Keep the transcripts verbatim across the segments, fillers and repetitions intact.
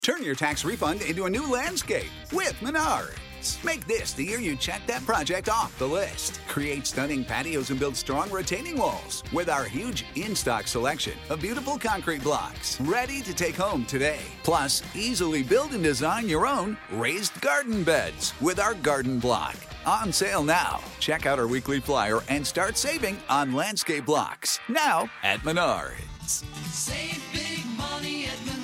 Turn your tax refund into a new landscape with Menards. Make this the year you check that project off the list. Create stunning patios and build strong retaining walls with our huge in-stock selection of beautiful concrete blocks ready to take home today. Plus, easily build and design your own raised garden beds with our garden block. On sale now. Check out our weekly flyer and start saving on landscape blocks. Now at Menards. Save big money at Menards.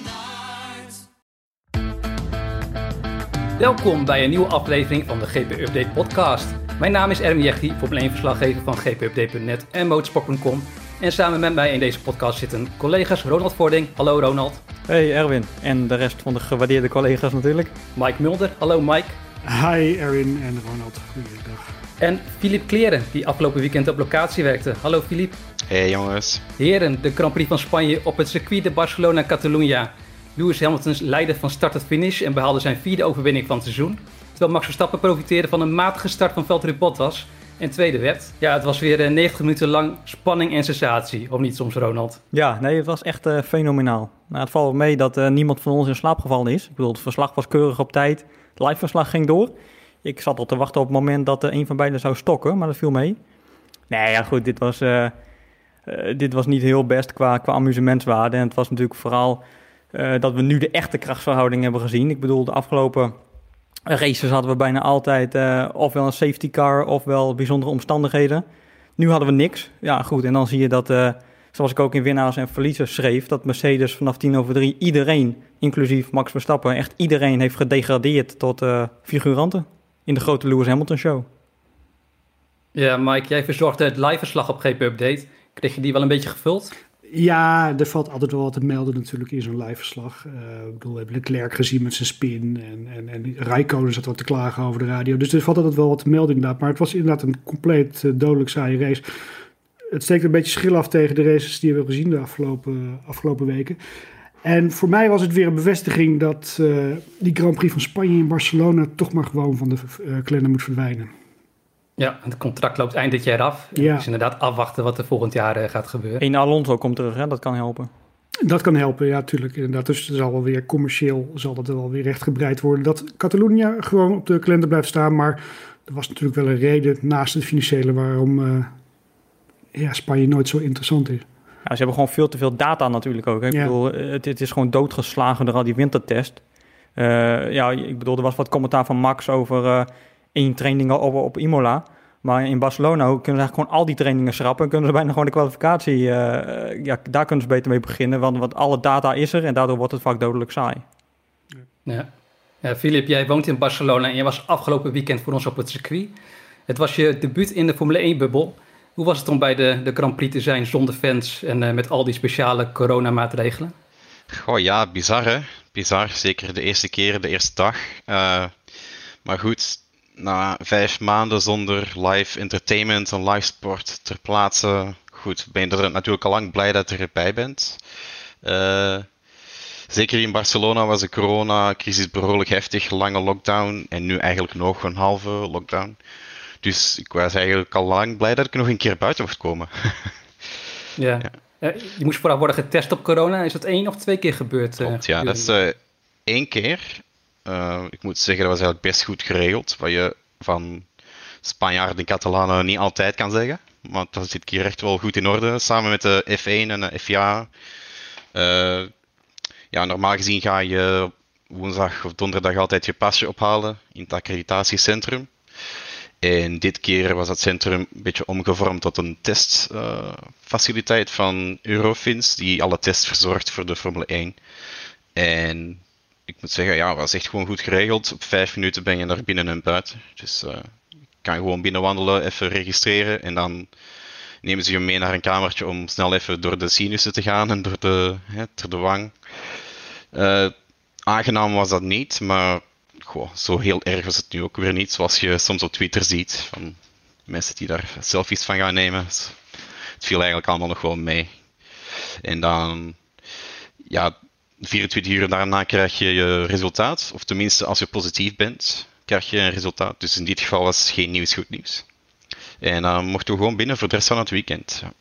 Welkom bij een nieuwe aflevering van de G P Update podcast. Mijn naam is Erwin Jechty, Formule één verslaggever van G P Update punt net en motorsport punt com. En samen met mij in deze podcast zitten collega's Ronald Vording. Hallo Ronald. Hey Erwin en de rest van de gewaardeerde collega's natuurlijk. Mike Mulder. Hallo Mike. Hi Erwin en Ronald. Goeiedag. En Filip Kleren, die afgelopen weekend op locatie werkte. Hallo Filip. Hey jongens. Heren, de Grand Prix van Spanje op het circuit de Barcelona-Catalunya. Lewis Hamilton leidde van start tot finish en behaalde zijn vierde overwinning van het seizoen. Terwijl Max Verstappen profiteerde van een matige start van Valtteri Bottas en tweede werd. Ja, het was weer negentig minuten lang spanning en sensatie, of niet soms Ronald? Ja, nee, het was echt uh, fenomenaal. Nou, het valt mee dat uh, niemand van ons in slaap gevallen is. Ik bedoel, het verslag was keurig op tijd. Het live-verslag ging door. Ik zat al te wachten op het moment dat uh, een van beiden zou stokken, maar dat viel mee. Nee, ja goed, dit was, uh, uh, dit was niet heel best qua, qua amusementswaarde. En het was natuurlijk vooral uh, dat we nu de echte krachtsverhouding hebben gezien. Ik bedoel, de afgelopen races hadden we bijna altijd uh, ofwel een safety car ofwel bijzondere omstandigheden. Nu hadden we niks. Ja goed, en dan zie je dat, uh, zoals ik ook in winnaars en verliezers schreef, dat Mercedes vanaf tien over drie iedereen, inclusief Max Verstappen, echt iedereen heeft gedegradeerd tot uh, figuranten in de grote Lewis Hamilton show. Ja, Mike, jij verzorgde het live-verslag op G P Update. Kreeg je die wel een beetje gevuld? Ja, er valt altijd wel wat te melden natuurlijk in zo'n live-verslag. Uh, ik bedoel, we hebben Leclerc gezien met zijn spin en, en, en Räikkönen zat wat te klagen over de radio. Dus er valt altijd wel wat te melden inderdaad. Maar het was inderdaad een compleet uh, dodelijk saaie race. Het steekt een beetje schil af tegen de races die we hebben gezien de afgelopen, afgelopen weken. En voor mij was het weer een bevestiging dat uh, die Grand Prix van Spanje in Barcelona toch maar gewoon van de uh, kalender moet verdwijnen. Ja, het contract loopt eind dit jaar af. Ja. Dus inderdaad afwachten wat er volgend jaar uh, gaat gebeuren. Eén Alonso komt terug, hè? Dat kan helpen. Dat kan helpen, ja, natuurlijk. Inderdaad. Dus er zal wel weer commercieel zal dat wel weer rechtgebreid worden. Dat Catalunya gewoon op de kalender blijft staan. Maar er was natuurlijk wel een reden naast het financiële waarom uh, ja, Spanje nooit zo interessant is. Ja, ze hebben gewoon veel te veel data natuurlijk ook. Hè? Ik Ja. bedoel, het, het is gewoon doodgeslagen door al die wintertest. Uh, ja, ik bedoel, er was wat commentaar van Max over uh, één training op, op Imola. Maar in Barcelona kunnen ze eigenlijk gewoon al die trainingen schrappen. En kunnen ze bijna gewoon de kwalificatie, uh, ja, daar kunnen ze beter mee beginnen. Want, want alle data is er en daardoor wordt het vaak dodelijk saai. Ja. Ja, Filip, jij woont in Barcelona en jij was afgelopen weekend voor ons op het circuit. Het was je debuut in de Formule één-bubbel. Hoe was het om bij de, de Grand Prix te zijn zonder fans en uh, met al die speciale coronamaatregelen? Goh ja, bizar hè. Bizar, zeker de eerste keer, de eerste dag. Uh, maar goed, na vijf maanden zonder live entertainment en live sport ter plaatse, goed, ben je er natuurlijk al lang blij dat je erbij bent. Uh, zeker in Barcelona was de coronacrisis behoorlijk heftig, lange lockdown en nu eigenlijk nog een halve lockdown. Dus ik was eigenlijk al lang blij dat ik nog een keer buiten mocht komen. Ja. Ja. Uh, je moest vooral worden getest op corona. Is dat één of twee keer gebeurd? Uh, Klopt, ja, dat is uh, één keer. Uh, ik moet zeggen, dat was eigenlijk best goed geregeld. Wat je van Spanjaarden en Catalanen niet altijd kan zeggen. Maar dat zit hier echt wel goed in orde. Samen met de F één en de F I A. Uh, ja, normaal gezien ga je woensdag of donderdag altijd je pasje ophalen in het accreditatiecentrum. En dit keer was het centrum een beetje omgevormd tot een testfaciliteit uh, van Eurofins, die alle tests verzorgt voor de Formule één. En ik moet zeggen, ja, het was echt gewoon goed geregeld. Op vijf minuten ben je naar binnen en buiten. Dus uh, je kan gewoon binnenwandelen, even registreren en dan nemen ze je mee naar een kamertje om snel even door de sinussen te gaan en door de, hè, door de wang. Uh, aangenaam was dat niet, maar goh, zo heel erg was het nu ook weer niet, zoals je soms op Twitter ziet, van mensen die daar selfies van gaan nemen. Het viel eigenlijk allemaal nog wel mee. En dan, ja, vierentwintig uur daarna krijg je je resultaat, of tenminste als je positief bent, krijg je een resultaat. Dus in dit geval was geen nieuws goed nieuws. En dan uh, mochten we gewoon binnen voor de rest van het weekend. Ja.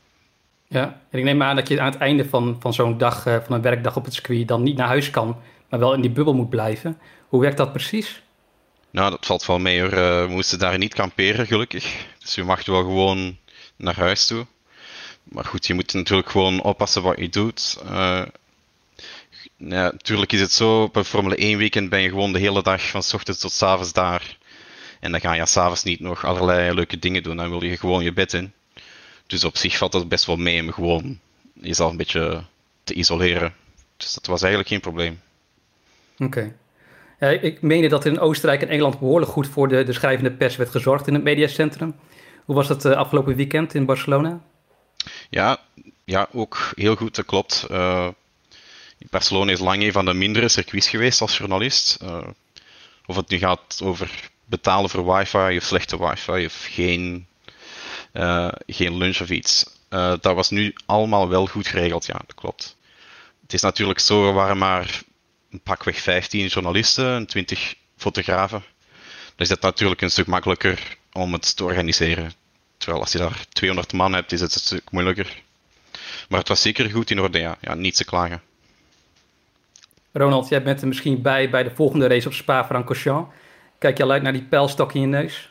Ja, en ik neem aan dat je aan het einde van, van zo'n dag, uh, van een werkdag op het circuit, dan niet naar huis kan, maar wel in die bubbel moet blijven. Hoe werkt dat precies? Nou, dat valt wel mee hoor. Uh, we moesten daar niet kamperen, gelukkig. Dus je mag wel gewoon naar huis toe. Maar goed, je moet natuurlijk gewoon oppassen wat je doet. Uh, ja, natuurlijk is het zo, op een Formule één weekend ben je gewoon de hele dag van 's ochtends tot 's avonds daar. En dan ga je 's avonds niet nog allerlei leuke dingen doen. Dan wil je gewoon je bed in. Dus op zich valt het best wel mee om gewoon jezelf een beetje te isoleren. Dus dat was eigenlijk geen probleem. Oké. Okay. Ja, ik meende dat in Oostenrijk en Engeland behoorlijk goed voor de, de schrijvende pers werd gezorgd in het mediacentrum. Hoe was dat uh, afgelopen weekend in Barcelona? Ja, ja, ook heel goed, dat klopt. Uh, Barcelona is lang een van de mindere circuits geweest als journalist. Uh, of het nu gaat over betalen voor wifi of slechte wifi of geen, uh, geen lunch of iets. Uh, dat was nu allemaal wel goed geregeld, ja, dat klopt. Het is natuurlijk zo, er waren maar een pakweg vijftien journalisten en twintig fotografen. Dan is dat natuurlijk een stuk makkelijker om het te organiseren. Terwijl als je daar tweehonderd man hebt, is het een stuk moeilijker. Maar het was zeker goed in orde, ja. Ja, niet te klagen. Ronald, jij bent er misschien bij bij de volgende race op Spa-Francorchamps. Kijk je al uit naar die pijlstok in je neus?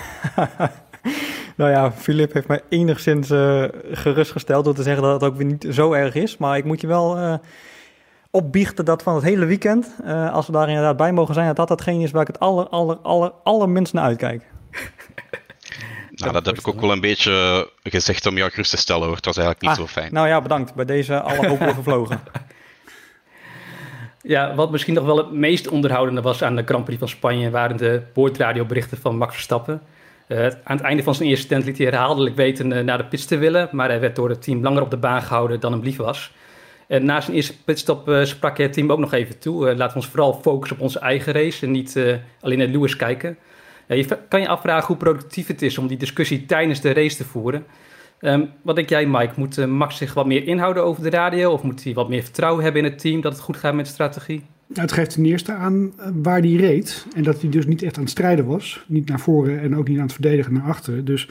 Nou ja, Filip heeft mij enigszins uh, gerustgesteld door te zeggen dat het ook weer niet zo erg is. Maar ik moet je wel uh, opbiechten dat van het hele weekend, uh, als we daar inderdaad bij mogen zijn, dat dat datgene is waar ik het aller, aller, aller, allerminst naar uitkijk. Nou, dat heb ik ook wel een beetje gezegd om jou gerust te stellen, hoor. Het was eigenlijk niet ah, zo fijn. Nou ja, bedankt. Bij deze alle hoop weer vervlogen. Ja, wat misschien nog wel het meest onderhoudende was aan de Grand Prix van Spanje waren de boordradioberichten van Max Verstappen. Uh, aan het einde van zijn eerste stand liet hij herhaaldelijk weten uh, naar de pits te willen, maar hij werd door het team langer op de baan gehouden dan hem lief was. En na zijn eerste pitstop uh, sprak hij het team ook nog even toe. Uh, laten we ons vooral focussen op onze eigen race en niet uh, alleen naar Lewis kijken. Ja, je kan je afvragen hoe productief het is om die discussie tijdens de race te voeren. Um, wat denk jij, Mike? Moet uh, Max zich wat meer inhouden over de radio? Of moet hij wat meer vertrouwen hebben in het team dat het goed gaat met de strategie? Nou, het geeft ten eerste aan waar hij reed. En dat hij dus niet echt aan het strijden was. Niet naar voren en ook niet aan het verdedigen naar achteren. Dus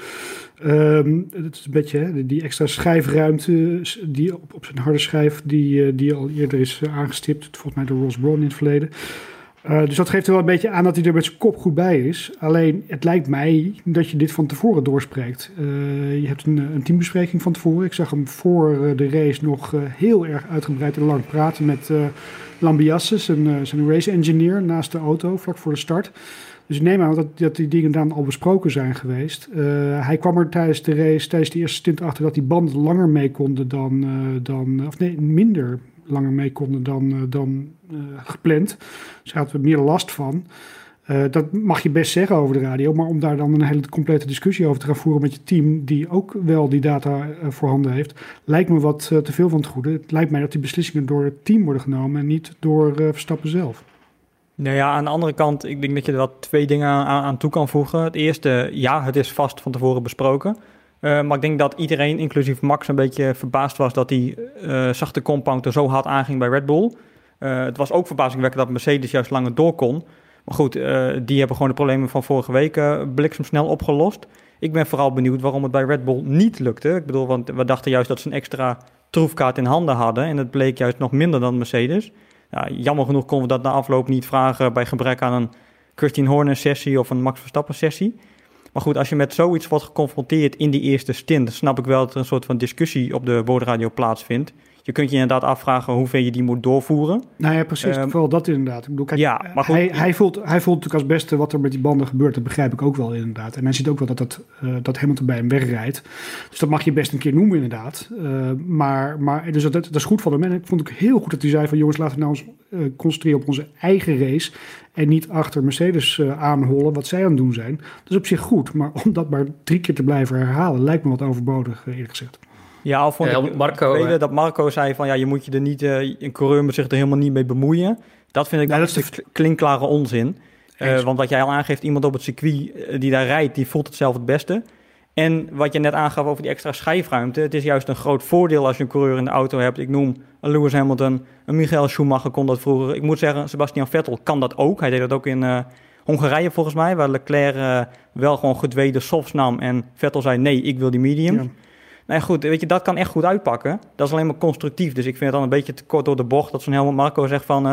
um, het is een beetje hè, die extra schijfruimte die op, op zijn harde schijf die, die al eerder is aangestipt. Volgens mij door Ross Brawn in het verleden. Uh, dus dat geeft er wel een beetje aan dat hij er met zijn kop goed bij is. Alleen, het lijkt mij dat je dit van tevoren doorspreekt. Uh, je hebt een, een teambespreking van tevoren. Ik zag hem voor de race nog uh, heel erg uitgebreid en lang praten met uh, Lambiasse, zijn, uh, zijn race engineer, naast de auto, vlak voor de start. Dus ik neem aan dat, dat die dingen dan al besproken zijn geweest. Uh, hij kwam er tijdens de race, tijdens de eerste stint achter dat die banden langer mee konden dan, uh, dan of nee, minder langer mee konden dan, uh, dan uh, gepland. Dus hij had er meer last van. Uh, dat mag je best zeggen over de radio, maar om daar dan een hele complete discussie over te gaan voeren met je team, die ook wel die data uh, voorhanden heeft, lijkt me wat uh, te veel van het goede. Het lijkt mij dat die beslissingen door het team worden genomen en niet door uh, Verstappen zelf. Nou ja, aan de andere kant, ik denk dat je er wel twee dingen aan, aan toe kan voegen. Het eerste, ja, het is vast van tevoren besproken. Uh, maar ik denk dat iedereen, inclusief Max, een beetje verbaasd was dat die uh, zachte compound er zo hard aanging bij Red Bull. Uh, het was ook verbazingwekkend dat Mercedes juist langer door kon. Maar goed, uh, die hebben gewoon de problemen van vorige week uh, bliksemsnel opgelost. Ik ben vooral benieuwd waarom het bij Red Bull niet lukte. Ik bedoel, want we dachten juist dat ze een extra troefkaart in handen hadden. En het bleek juist nog minder dan Mercedes. Ja, jammer genoeg konden we dat na afloop niet vragen bij gebrek aan een Christian Horner sessie of een Max Verstappen sessie. Maar goed, als je met zoiets wordt geconfronteerd in die eerste stint, snap ik wel dat er een soort van discussie op de boordradio plaatsvindt. Je kunt je inderdaad afvragen hoeveel je die moet doorvoeren. Nou ja, precies. Um, vooral dat inderdaad. Ik bedoel, kijk, ja, maar goed, hij, hij, voelt, hij voelt natuurlijk als beste wat er met die banden gebeurt. Dat begrijp ik ook wel inderdaad. En hij ziet ook wel dat, dat, uh, dat Hamilton bij hem wegrijdt. Dus dat mag je best een keer noemen inderdaad. Uh, maar, maar dus dat, dat is goed van hem. En ik vond ook heel goed dat hij zei van jongens, laten we nou eens uh, concentreren op onze eigen race. En niet achter Mercedes uh, aanhollen wat zij aan het doen zijn. Dat is op zich goed. Maar om dat maar drie keer te blijven herhalen lijkt me wat overbodig, uh, eerlijk gezegd. Ja, al vond ja, ik Marco, spelen, dat Marco zei van ja, je moet je er niet, uh, een coureur moet zich er helemaal niet mee bemoeien. Dat vind ik ja, dat dat is de klinkklare onzin. Uh, want wat jij al aangeeft, iemand op het circuit uh, die daar rijdt, die voelt het zelf het beste. En wat je net aangaf over die extra schijfruimte, het is juist een groot voordeel als je een coureur in de auto hebt. Ik noem een Lewis Hamilton, een Michael Schumacher kon dat vroeger. Ik moet zeggen, Sebastian Vettel kan dat ook. Hij deed dat ook in uh, Hongarije volgens mij, waar Leclerc uh, wel gewoon gedwee softs nam en Vettel zei nee, ik wil die medium. Ja. Nou goed, weet je, dat kan echt goed uitpakken. Dat is alleen maar constructief. Dus ik vind het dan een beetje te kort door de bocht dat zo'n Helmut Marko zegt van Uh,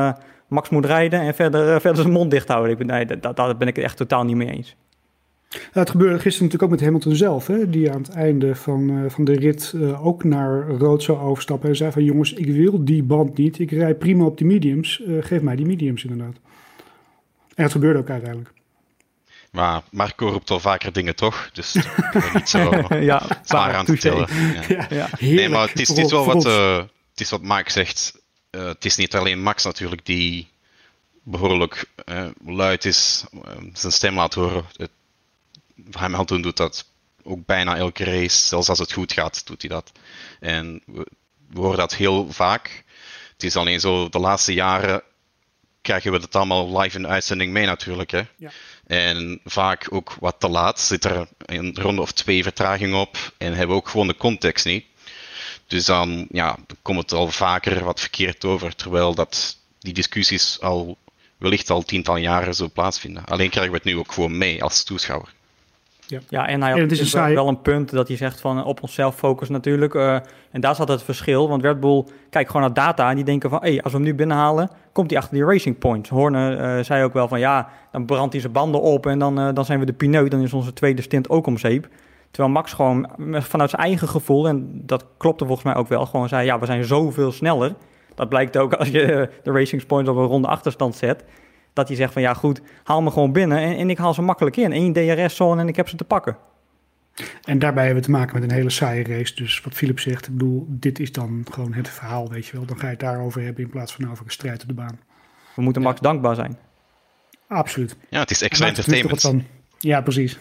Max moet rijden en verder, uh, verder zijn mond dicht houden. Ik ben, nee, dat, daar ben ik het echt totaal niet mee eens. Ja, het gebeurde gisteren natuurlijk ook met Hamilton zelf, hè, die aan het einde van, uh, van de rit uh, ook naar rood zou overstappen en zei van jongens, ik wil die band niet, ik rijd prima op die mediums, uh, geef mij die mediums inderdaad. En het gebeurde ook uiteindelijk. Maar Marco roept al vaker dingen toch, dus ik kan niet zo ja, zwaar aan te tillen. Ja. Ja, Ja. Nee, maar het is, het is wel wat, uh, uh, het is wat Max zegt. Uh, het is niet alleen Max natuurlijk die behoorlijk uh, luid is, uh, zijn stem laat horen. Het, Hamilton doet dat ook bijna elke race, zelfs als het goed gaat, doet hij dat. En we, we horen dat heel vaak. Het is alleen zo, de laatste jaren krijgen we dat allemaal live in de uitzending mee natuurlijk. Hè? Ja. En vaak ook wat te laat, zit er een ronde of twee vertraging op en hebben we ook gewoon de context niet. Dus dan, ja, dan komt het al vaker wat verkeerd over, terwijl dat die discussies al wellicht al tientallen jaren zo plaatsvinden. Alleen krijgen we het nu ook gewoon mee als toeschouwer. Ja. Ja, en hij En had het is dus een wel, saai- wel een punt dat hij zegt van op onszelf focus natuurlijk. Uh, en daar zat het verschil, want Red Bull kijkt gewoon naar data en die denken van, hé, hey, als we hem nu binnenhalen, komt hij achter die Racing Point. Horner uh, zei ook wel van, ja, dan brandt hij zijn banden op en dan, uh, dan zijn we de pineut, dan is onze tweede stint ook om zeep. Terwijl Max gewoon vanuit zijn eigen gevoel, en dat klopte volgens mij ook wel, gewoon zei, ja, we zijn zoveel sneller. Dat blijkt ook als je uh, de Racing Point op een ronde achterstand zet. Dat hij zegt van, ja goed, haal me gewoon binnen en, en ik haal ze makkelijk in. Eén D R S-zone en ik heb ze te pakken. En daarbij hebben we te maken met een hele saaie race. Dus wat Philip zegt, ik bedoel, dit is dan gewoon het verhaal, weet je wel. Dan ga je het daarover hebben in plaats van over een strijd op de baan. We moeten Max Ja. dankbaar zijn. Absoluut. Ja, het is extra Maakt er tenminste entertainment. wat van. Ja, precies.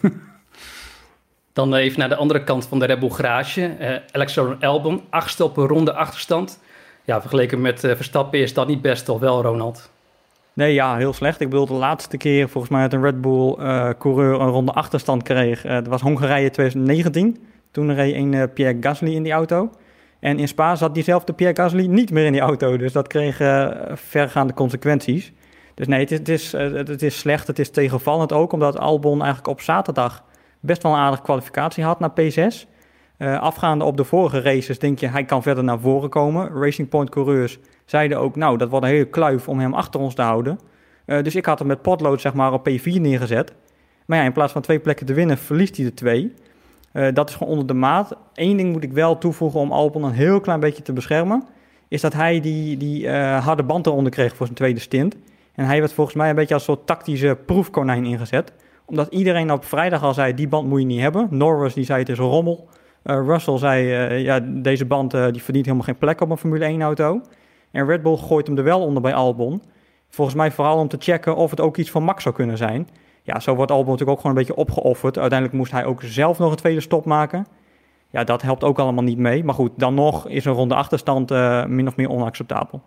Dan even naar de andere kant van de Red Bull garage. Uh, Alexander Albon, achtste op een ronde achterstand. Ja, vergeleken met uh, Verstappen is dat niet best, toch wel, Ronald? Nee, ja, heel slecht. Ik bedoel, de laatste keer volgens mij dat een Red Bull uh, coureur een ronde achterstand kreeg. Uh, dat was Hongarije twintig negentien. Toen reed een uh, Pierre Gasly in die auto. En in Spa zat diezelfde Pierre Gasly niet meer in die auto. Dus dat kreeg uh, vergaande consequenties. Dus nee, het is, het, is, uh, het is slecht. Het is tegenvallend ook, omdat Albon eigenlijk op zaterdag best wel een aardige kwalificatie had naar P zes. Uh, afgaande op de vorige races denk je, hij kan verder naar voren komen. Racing Point coureurs zeiden ook, nou, dat wordt een hele kluif om hem achter ons te houden. Uh, dus ik had hem met potlood zeg maar op P vier neergezet. Maar ja, in plaats van twee plekken te winnen, verliest hij er twee. Uh, dat is gewoon onder de maat. Eén ding moet ik wel toevoegen om Albon een heel klein beetje te beschermen. Is dat hij die, die uh, harde band eronder kreeg voor zijn tweede stint. En hij werd volgens mij een beetje als soort tactische proefkonijn ingezet. Omdat iedereen op vrijdag al zei, die band moet je niet hebben. Norris die zei, het is een rommel. Uh, Russell zei, uh, ja, deze band uh, die verdient helemaal geen plek op een Formule één auto. En Red Bull gooit hem er wel onder bij Albon. Volgens mij vooral om te checken of het ook iets van Max zou kunnen zijn. Ja, zo wordt Albon natuurlijk ook gewoon een beetje opgeofferd. Uiteindelijk moest hij ook zelf nog een tweede stop maken. Ja, dat helpt ook allemaal niet mee. Maar goed, dan nog is een ronde achterstand uh, min of meer onacceptabel.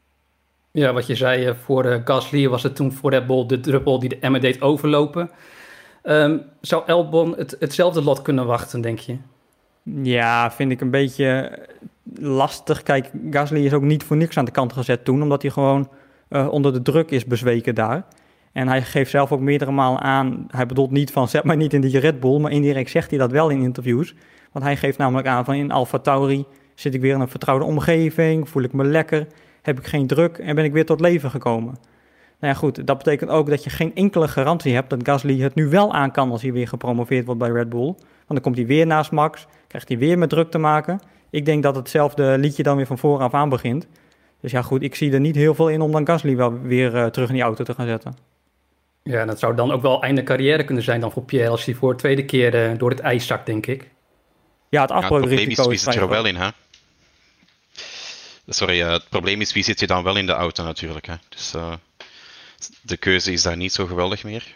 Ja, wat je zei, uh, voor uh, Gasly was het toen voor Red Bull de druppel die de emmer deed overlopen. Um, zou Albon het, hetzelfde lot kunnen wachten, denk je? Ja, vind ik een beetje lastig. Kijk, Gasly is ook niet voor niks aan de kant gezet toen, omdat hij gewoon uh, onder de druk is bezweken daar. En hij geeft zelf ook meerdere malen aan, hij bedoelt niet van zet mij niet in die Red Bull, maar indirect zegt hij dat wel in interviews. Want hij geeft namelijk aan van in AlphaTauri zit ik weer in een vertrouwde omgeving, voel ik me lekker, heb ik geen druk en ben ik weer tot leven gekomen. Nou ja goed, dat betekent ook dat je geen enkele garantie hebt dat Gasly het nu wel aan kan als hij weer gepromoveerd wordt bij Red Bull. Want dan komt hij weer naast Max, krijgt hij weer met druk te maken. Ik denk dat hetzelfde liedje dan weer van vooraf aan begint. Dus ja goed, ik zie er niet heel veel in om dan Gasly wel weer uh, terug in die auto te gaan zetten. Ja, dat zou dan ook wel einde carrière kunnen zijn dan voor Pierre als hij voor de tweede keer uh, door het ijs zakt, denk ik. Ja, het Ja, het probleem afbreukrisico is, wie is zit er vrij wel in, hè? Sorry, uh, het probleem is, wie zit je dan wel in de auto natuurlijk, hè? Dus uh, de keuze is daar niet zo geweldig meer.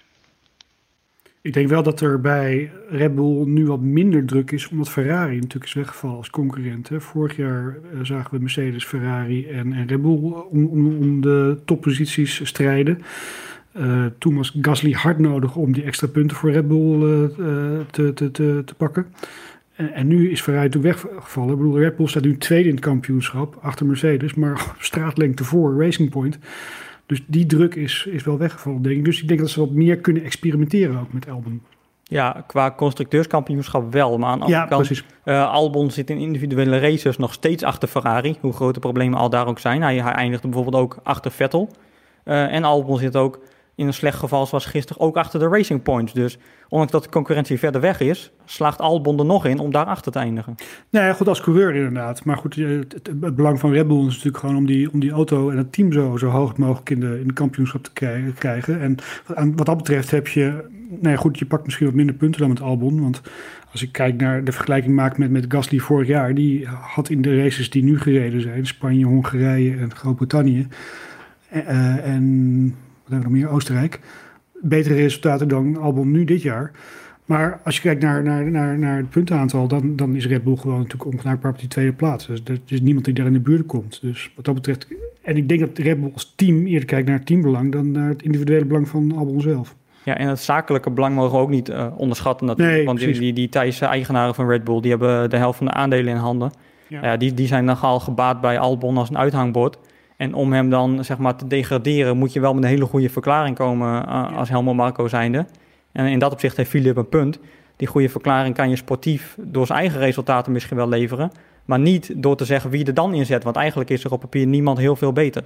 Ik denk wel dat er bij Red Bull nu wat minder druk is, omdat Ferrari natuurlijk is weggevallen als concurrent. Hè. Vorig jaar uh, zagen we Mercedes, Ferrari en, en Red Bull om, om, om de topposities strijden. Uh, toen was Gasly hard nodig om die extra punten voor Red Bull uh, te, te, te, te pakken. En, en nu is Ferrari natuurlijk weggevallen. Ik bedoel, Red Bull staat nu tweede in het kampioenschap, achter Mercedes, maar op straatlengte voor Racing Point. Dus die druk is, is wel weggevallen, denk ik. Dus ik denk dat ze wat meer kunnen experimenteren ook met Albon. Ja, qua constructeurskampioenschap wel. Maar aan de andere Ja, kant, precies. uh, Albon zit in individuele races nog steeds achter Ferrari. Hoe grote problemen al daar ook zijn. Hij, hij eindigde bijvoorbeeld ook achter Vettel. Uh, en Albon zit ook in een slecht geval zoals gisteren ook achter de Racing Points. Dus ondanks dat de concurrentie verder weg is, slaagt Albon er nog in om daar achter te eindigen. Nou ja, goed, als coureur inderdaad. Maar goed, het, het, het belang van Red Bull is natuurlijk gewoon om die, om die auto en het team zo, zo hoog mogelijk in de, in de kampioenschap te krijgen, krijgen. En wat, wat dat betreft heb je, nou ja, goed, je pakt misschien wat minder punten dan met Albon. Want als ik kijk naar de vergelijking maak met, met Gasly vorig jaar, die had in de races die nu gereden zijn, Spanje, Hongarije en Groot-Brittannië, uh, en wat hebben we nog meer, Oostenrijk, betere resultaten dan Albon nu dit jaar. Maar als je kijkt naar, naar, naar, naar het puntenaantal, dan, dan is Red Bull gewoon natuurlijk ongenaakbaar op die tweede plaats. Dus er is niemand die daar in de buurt komt. Dus wat dat betreft, en ik denk dat Red Bull als team eerder kijkt naar het teambelang dan naar het individuele belang van Albon zelf. Ja, en het zakelijke belang mogen we ook niet uh, onderschatten natuurlijk. Nee, want die, die, die Thaise eigenaren van Red Bull, die hebben de helft van de aandelen in handen. Ja. Ja, die, die zijn nogal gebaat bij Albon als een uithangbord. En om hem dan zeg maar te degraderen, moet je wel met een hele goede verklaring komen uh, als Helmut Marko zijnde. En in dat opzicht heeft Philip een punt. Die goede verklaring kan je sportief door zijn eigen resultaten misschien wel leveren. Maar niet door te zeggen wie er dan inzet. Want eigenlijk is er op papier niemand heel veel beter.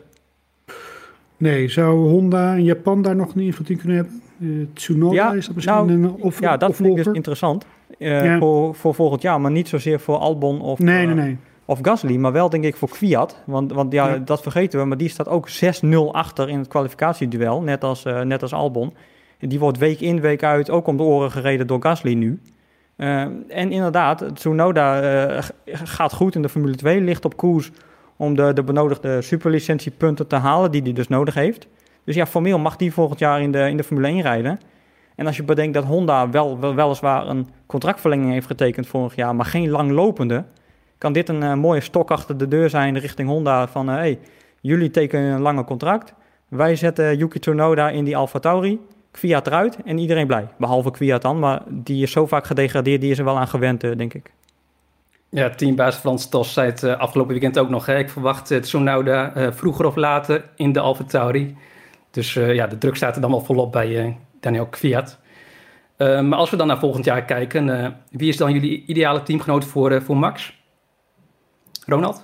Nee, zou Honda en Japan daar nog een invloed in kunnen hebben? Uh, Tsunoda ja, is dat misschien nou, een of, Ja, dat of vind ik dus interessant. Uh, ja. voor, voor volgend jaar, maar niet zozeer voor Albon of, nee, nee, nee. Uh, of Gasly. Maar wel denk ik voor Kvyat. Want, want ja, ja, dat vergeten we. Maar die staat ook zes nul achter in het kwalificatieduel. Net als, uh, net als Albon. Die wordt week in, week uit ook om de oren gereden door Gasly nu. Uh, en inderdaad, Tsunoda uh, gaat goed in de Formule twee. Ligt op koers om de, de benodigde superlicentiepunten te halen die hij dus nodig heeft. Dus ja, formeel mag die volgend jaar in de, in de Formule één rijden. En als je bedenkt dat Honda wel, wel weliswaar een contractverlenging heeft getekend vorig jaar, maar geen langlopende, kan dit een uh, mooie stok achter de deur zijn richting Honda van, uh, hey, jullie tekenen een lange contract. Wij zetten Yuki Tsunoda in die AlphaTauri. Kvyat eruit en iedereen blij. Behalve Kvyat dan, maar die is zo vaak gedegradeerd, die is er wel aan gewend, uh, denk ik. Ja, teambaas Frans Tos zei het uh, afgelopen weekend ook nog. Hè? Ik verwacht uh, Tsunoda uh, vroeger of later in de AlphaTauri. Dus uh, ja, de druk staat er dan wel volop bij uh, Daniel Kvyat. Uh, maar als we dan naar volgend jaar kijken, uh, wie is dan jullie ideale teamgenoot voor, uh, voor Max? Ronald?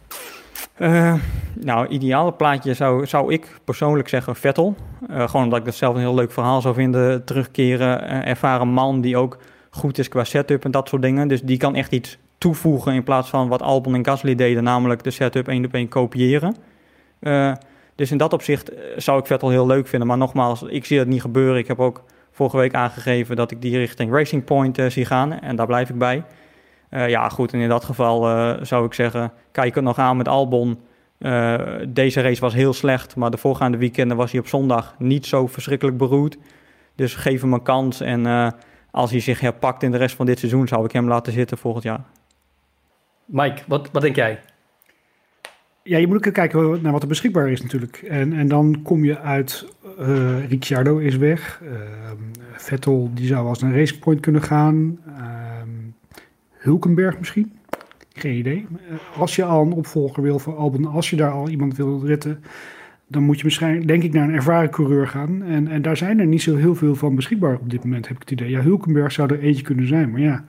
Uh, nou, ideale plaatje zou, zou ik persoonlijk zeggen Vettel. Uh, gewoon omdat ik dat zelf een heel leuk verhaal zou vinden. Terugkeren, uh, ervaren man die ook goed is qua setup en dat soort dingen. Dus die kan echt iets toevoegen in plaats van wat Albon en Gasly deden. Namelijk de setup één op één kopiëren. Uh, dus in dat opzicht zou ik Vettel heel leuk vinden. Maar nogmaals, ik zie dat niet gebeuren. Ik heb ook vorige week aangegeven dat ik die richting Racing Point uh, zie gaan. En daar blijf ik bij. Uh, ja, goed, en in dat geval uh, zou ik zeggen, kijk het nog aan met Albon. Uh, deze race was heel slecht, maar de voorgaande weekenden was hij op zondag niet zo verschrikkelijk beroerd. Dus geef hem een kans en uh, als hij zich herpakt in de rest van dit seizoen, zou ik hem laten zitten volgend jaar. Mike, wat, wat denk jij? Ja, je moet ook kijken naar wat er beschikbaar is natuurlijk. En, en dan kom je uit, uh, Ricciardo is weg. Uh, Vettel, die zou als een Racing Point kunnen gaan. Uh, Hülkenberg misschien? Geen idee. Als je al een opvolger wil voor Albon, als je daar al iemand wil ritten, dan moet je misschien, denk ik, naar een ervaren coureur gaan. En, en daar zijn er niet zo heel veel van beschikbaar op dit moment, heb ik het idee. Ja, Hülkenberg zou er eentje kunnen zijn, maar ja.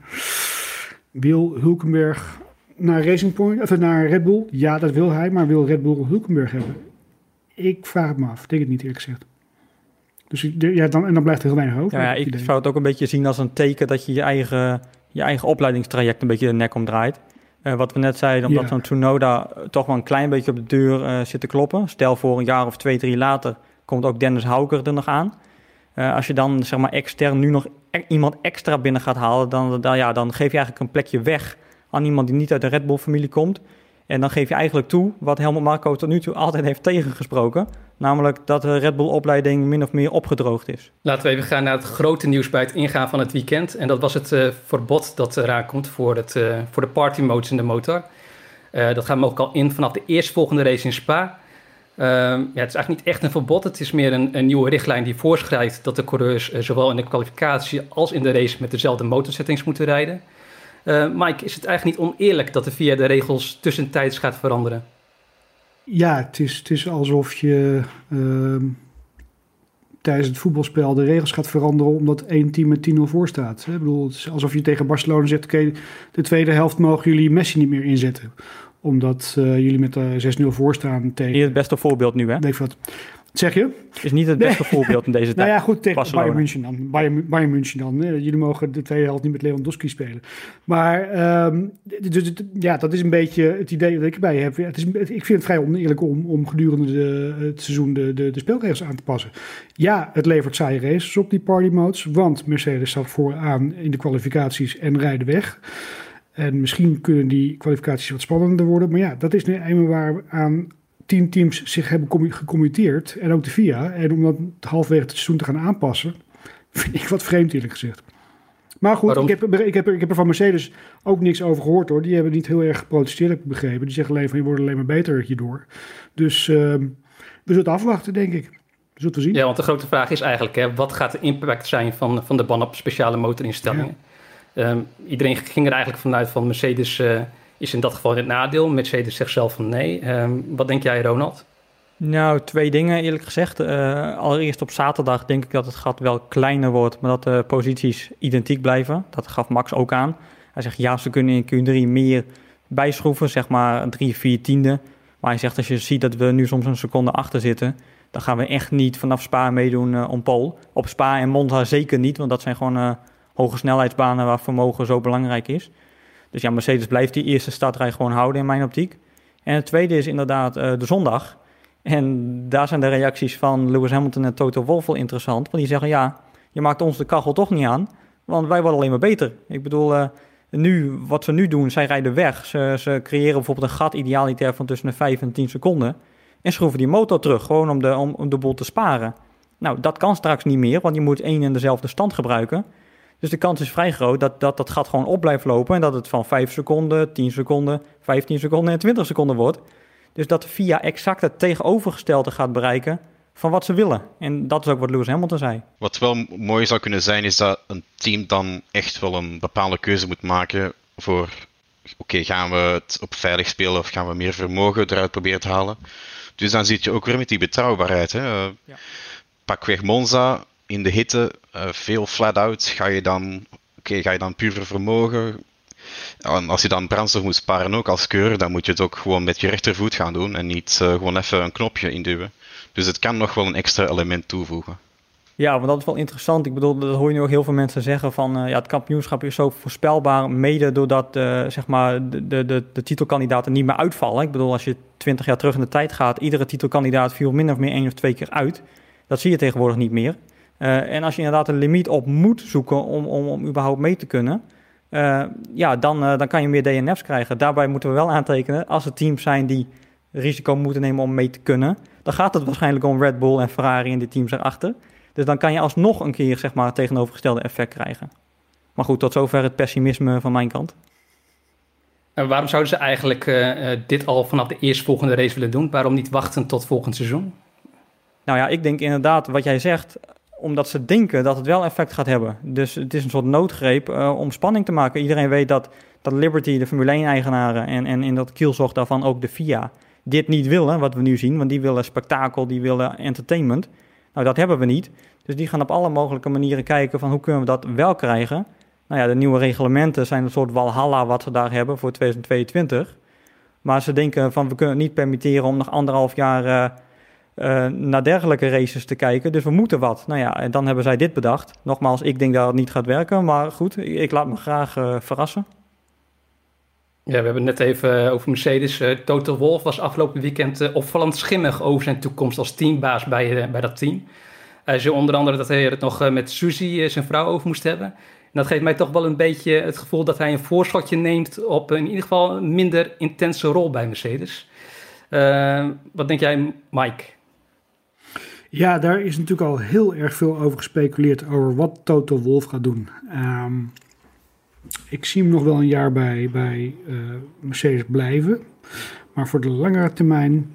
Wil Hülkenberg naar Racing Point, of naar Red Bull? Ja, dat wil hij, maar wil Red Bull Hülkenberg hebben? Ik vraag het me af. Ik denk het niet, eerlijk gezegd. Dus ja, dan, en dan blijft er heel weinig over. Ja, ja, ik idee. zou het ook een beetje zien als een teken dat je je eigen, je eigen opleidingstraject een beetje de nek omdraait. Uh, wat we net zeiden, omdat ja. zo'n Tsunoda toch wel een klein beetje op de deur uh, zit te kloppen. Stel voor een jaar of twee, drie later komt ook Dennis Hauker er nog aan. Uh, als je dan zeg maar extern nu nog e- iemand extra binnen gaat halen, dan, dan, ja, dan geef je eigenlijk een plekje weg aan iemand die niet uit de Red Bull-familie komt. En dan geef je eigenlijk toe wat Helmut Marko tot nu toe altijd heeft tegengesproken. Namelijk dat de Red Bull-opleiding min of meer opgedroogd is. Laten we even gaan naar het grote nieuws bij het ingaan van het weekend. En dat was het uh, verbod dat eraan komt voor, het, uh, voor de party modes in de motor. Uh, dat gaat mogelijk al in vanaf de eerstvolgende race in Spa. Uh, ja, het is eigenlijk niet echt een verbod. Het is meer een, een nieuwe richtlijn die voorschrijft dat de coureurs uh, zowel in de kwalificatie als in de race met dezelfde motorsettings moeten rijden. Uh, Mike, is het eigenlijk niet oneerlijk dat de V I A de regels tussentijds gaat veranderen? Ja, het is, het is alsof je uh, tijdens het voetbalspel de regels gaat veranderen omdat één team met tien nul voor staat. Ik bedoel, het is alsof je tegen Barcelona zegt, oké, okay, de tweede helft mogen jullie Messi niet meer inzetten. Omdat uh, jullie met uh, zes nul voor staan tegen... Hier het beste voorbeeld nu, hè? Denk wat. Zeg je? Is niet het beste nee. voorbeeld in deze tijd. Nou ja, goed, tegen Barcelona. Bayern München dan. Bayern, Bayern München dan. Jullie mogen de tweede helft niet met Lewandowski spelen. Maar um, dus, ja, dat is een beetje het idee dat ik erbij heb. Het is, ik vind het vrij oneerlijk om, om gedurende de, het seizoen de, de, de spelregels aan te passen. Ja, het levert saaie races op die party modes, want Mercedes staat vooraan in de kwalificaties en rijden weg. En misschien kunnen die kwalificaties wat spannender worden. Maar ja, dat is nu eenmaal waar aan tien teams zich hebben gecommitteerd. En ook de F I A. En om dat halverwege het seizoen te gaan aanpassen, vind ik wat vreemd eerlijk gezegd. Maar goed, ik heb, ik, heb, ik heb er van Mercedes ook niks over gehoord hoor. Die hebben niet heel erg geprotesteerd, heb ik begrepen. Die zeggen alleen van je wordt alleen maar beter hierdoor. Dus uh, we zullen afwachten, denk ik. We zullen zien. Ja, want de grote vraag is eigenlijk, hè, wat gaat de impact zijn van, van de ban op speciale motorinstellingen? Ja. Um, iedereen ging er eigenlijk vanuit van Mercedes uh, is in dat geval in het nadeel. Mercedes zegt zelf van nee. Um, wat denk jij, Ronald? Nou, twee dingen eerlijk gezegd. Uh, allereerst op zaterdag denk ik dat het gat wel kleiner wordt, maar dat de posities identiek blijven. Dat gaf Max ook aan. Hij zegt ja, ze kunnen in Q drie meer bijschroeven, zeg maar drie, vier tiende. Maar hij zegt als je ziet dat we nu soms een seconde achter zitten, dan gaan we echt niet vanaf Spa meedoen uh, om pole. Op Spa en Monza zeker niet, want dat zijn gewoon uh, hoge snelheidsbanen waar vermogen zo belangrijk is. Dus ja, Mercedes blijft die eerste startrij gewoon houden in mijn optiek. En het tweede is inderdaad uh, de zondag. En daar zijn de reacties van Lewis Hamilton en Toto Wolff wel interessant. Want die zeggen, ja, je maakt ons de kachel toch niet aan. Want wij worden alleen maar beter. Ik bedoel, uh, nu, wat ze nu doen, zij rijden weg. Ze, ze creëren bijvoorbeeld een gat idealiter van tussen de vijf en tien seconden. En schroeven die motor terug, gewoon om de, om, om de boel te sparen. Nou, dat kan straks niet meer, want je moet één en dezelfde stand gebruiken. Dus de kans is vrij groot dat, dat dat gat gewoon op blijft lopen. En dat het van vijf seconden, tien seconden, vijftien seconden en twintig seconden wordt. Dus dat de F I A exact het tegenovergestelde gaat bereiken van wat ze willen. En dat is ook wat Lewis Hamilton zei. Wat wel mooi zou kunnen zijn, is dat een team dan echt wel een bepaalde keuze moet maken voor, oké, okay, gaan we het op veilig spelen of gaan we meer vermogen eruit proberen te halen. Dus dan zit je ook weer met die betrouwbaarheid. Hè. Uh, ja. Pakweg Monza, in de hitte, uh, veel flat-out, ga je dan, oké, okay, ga je dan puur voor vermogen. En als je dan brandstof moet sparen ook als keur, dan moet je het ook gewoon met je rechtervoet gaan doen en niet uh, gewoon even een knopje induwen. Dus het kan nog wel een extra element toevoegen. Ja, want dat is wel interessant. Ik bedoel, dat hoor je nu ook heel veel mensen zeggen van uh, ja, het kampioenschap is zo voorspelbaar, mede doordat uh, zeg maar de, de, de, de titelkandidaten niet meer uitvallen. Ik bedoel, als je twintig jaar terug in de tijd gaat, iedere titelkandidaat viel min of meer één of twee keer uit. Dat zie je tegenwoordig niet meer. Uh, en als je inderdaad een limiet op moet zoeken om, om, om überhaupt mee te kunnen, Uh, ja, dan, uh, dan kan je meer D N F's krijgen. Daarbij moeten we wel aantekenen, als er teams zijn die risico moeten nemen om mee te kunnen, dan gaat het waarschijnlijk om Red Bull en Ferrari en die teams erachter. Dus dan kan je alsnog een keer, zeg maar, het tegenovergestelde effect krijgen. Maar goed, tot zover het pessimisme van mijn kant. En waarom zouden ze eigenlijk uh, dit al vanaf de eerstvolgende race willen doen? Waarom niet wachten tot volgend seizoen? Nou ja, ik denk inderdaad wat jij zegt, omdat ze denken dat het wel effect gaat hebben. Dus het is een soort noodgreep uh, om spanning te maken. Iedereen weet dat, dat Liberty, de Formule één-eigenaren en, en in dat kielzog daarvan ook de F I A, dit niet willen, wat we nu zien. Want die willen spektakel, die willen entertainment. Nou, dat hebben we niet. Dus die gaan op alle mogelijke manieren kijken van hoe kunnen we dat wel krijgen. Nou ja, de nieuwe reglementen zijn een soort walhalla wat ze daar hebben voor twintig tweeëntwintig. Maar ze denken van we kunnen het niet permitteren om nog anderhalf jaar Uh, Uh, naar dergelijke races te kijken. Dus we moeten wat. Nou ja, en dan hebben zij dit bedacht. Nogmaals, ik denk dat het niet gaat werken. Maar goed, ik, ik laat me graag uh, verrassen. Ja, we hebben het net even over Mercedes. Uh, Toto Wolff was afgelopen weekend uh, opvallend schimmig over zijn toekomst als teambaas bij, uh, bij dat team. Hij zei onder andere dat hij het nog uh, met Suzy, uh, zijn vrouw, over moest hebben. En dat geeft mij toch wel een beetje het gevoel dat hij een voorschotje neemt op in ieder geval een minder intense rol bij Mercedes. Uh, wat denk jij, Mike? Ja, daar is natuurlijk al heel erg veel over gespeculeerd over wat Toto Wolff gaat doen. Um, ik zie hem nog wel een jaar bij, bij uh, Mercedes blijven. Maar voor de langere termijn,